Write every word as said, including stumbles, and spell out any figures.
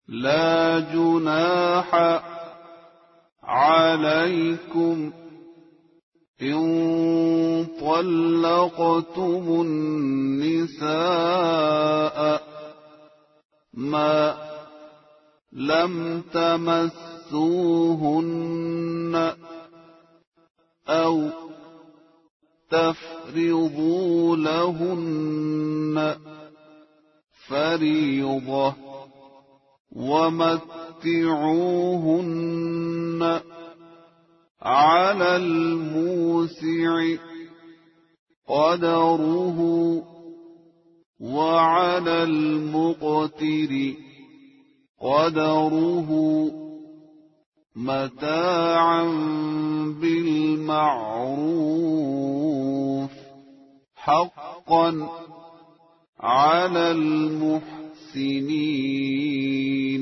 لا جناح عليكم إن طلقتم النساء ما لم تمسوهن أو تفرضوا لهن فريضة ومتعوهن على الموسع قدره وعلى المقتر قدره متاعا بالمعروف حقا على المحسنين.